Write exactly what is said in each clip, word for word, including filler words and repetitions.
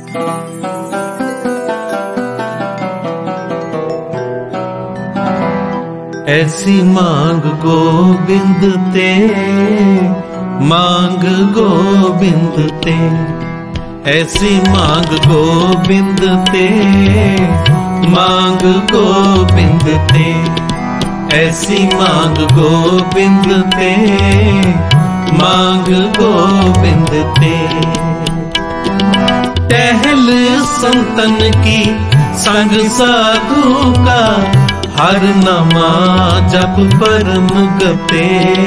ऐसी मांग गोबिंद ते, मांग गोबिंद ते, ऐसी मांग गोबिंद ते, मांग गोबिंद ते, ऐसी मांग गोबिंद ते, मांग गोबिंद ते। टहल संतन की संग साधु का, हर नमा जप परम गते।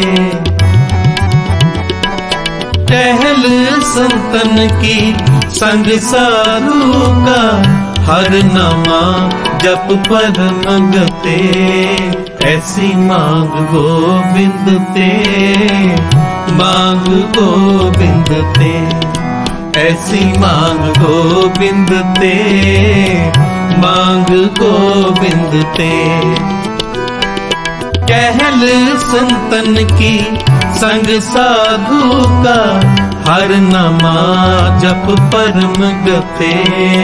टहल संतन की संग साधु का, हर नमा जप परम गते। ऐसी मांग गोबिंद ते, मांग गोबिंद ते, ऐसी मांग गोबिंद ते, मांग गोबिंद ते। टहल संतन की संग साधु का, हर नमा जप परम गते।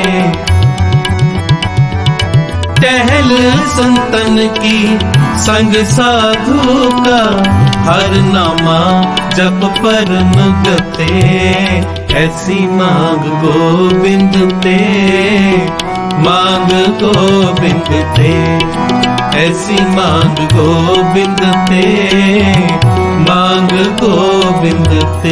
टहल संतन की संग साधु का, हर नामा जप परम गते। ऐसी मांग गोबिंद ते, मांग गोबिंद ते, ऐसी मांग गोबिंद ते, मांग गोबिंद ते।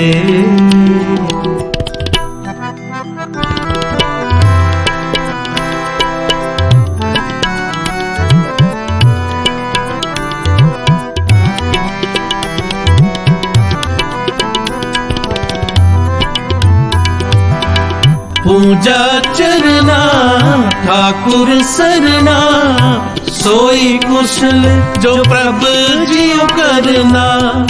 पूजा चरना ठाकुर सरना, सोई कुशल जो प्रभु जियो करना।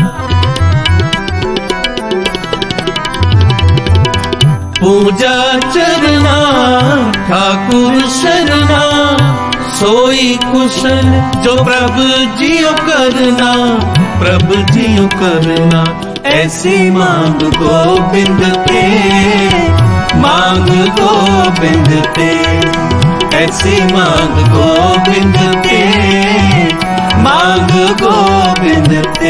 पूजा चरना ठाकुर सरना, सोई कुशल जो प्रभु जियो करना, प्रभु जियो करना। ऐसी मांग गोबिंद ते, मांग गोबिंद ते, ऐसी मांग गोबिंद ते, मांग गोबिंद ते।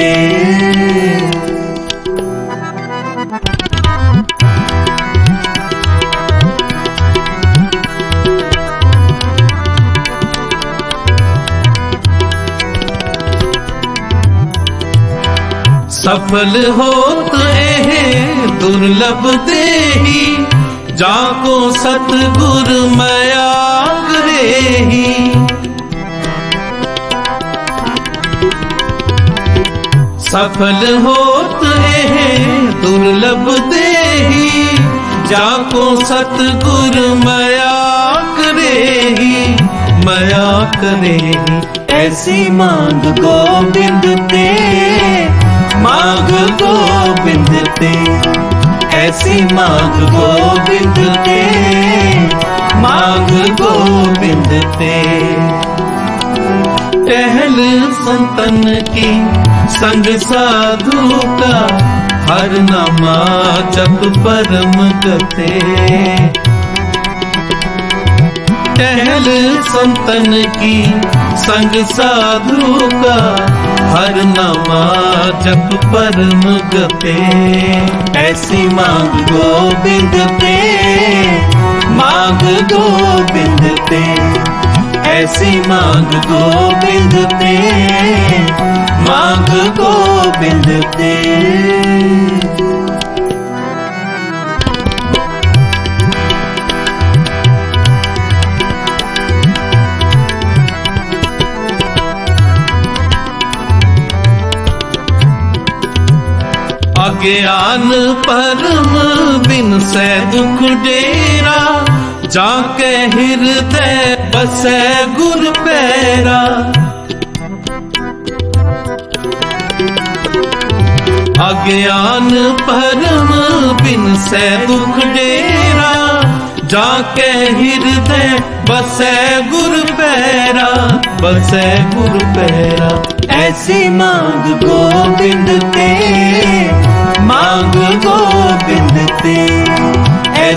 सफल होत एह दुर्लभ देही, जाको सतगुर मया करेही। सफल होत है दुर्लभ देही, जाको सतगुर मया करेही, मया करेही। ऐसी मांग गोबिंद ते, मांग गोबिंद ते, ऐसी मांग गोबिंद ते, मांग गोबिंद ते। टहल संतन की संग साधु का, हर नामा जप परम गते। टहल संतन की संग साधु का, हर नामा जप परम गते। ऐसी मांग गोबिंद ते, मांग गोबिंद ते, ऐसी मांग गोबिंद ते, मांग गोबिंद ते। अज्ञान परम बिन सै दुख डेरा, जाके हृदय बसै गुर पैरा। अज्ञान परम बिन सै दुख डेरा, जाके हृदय बसै गुर पैरा, बसै गुर पैरा। ऐसी मांग गोबिंद ते, मांग गोबिंद ते,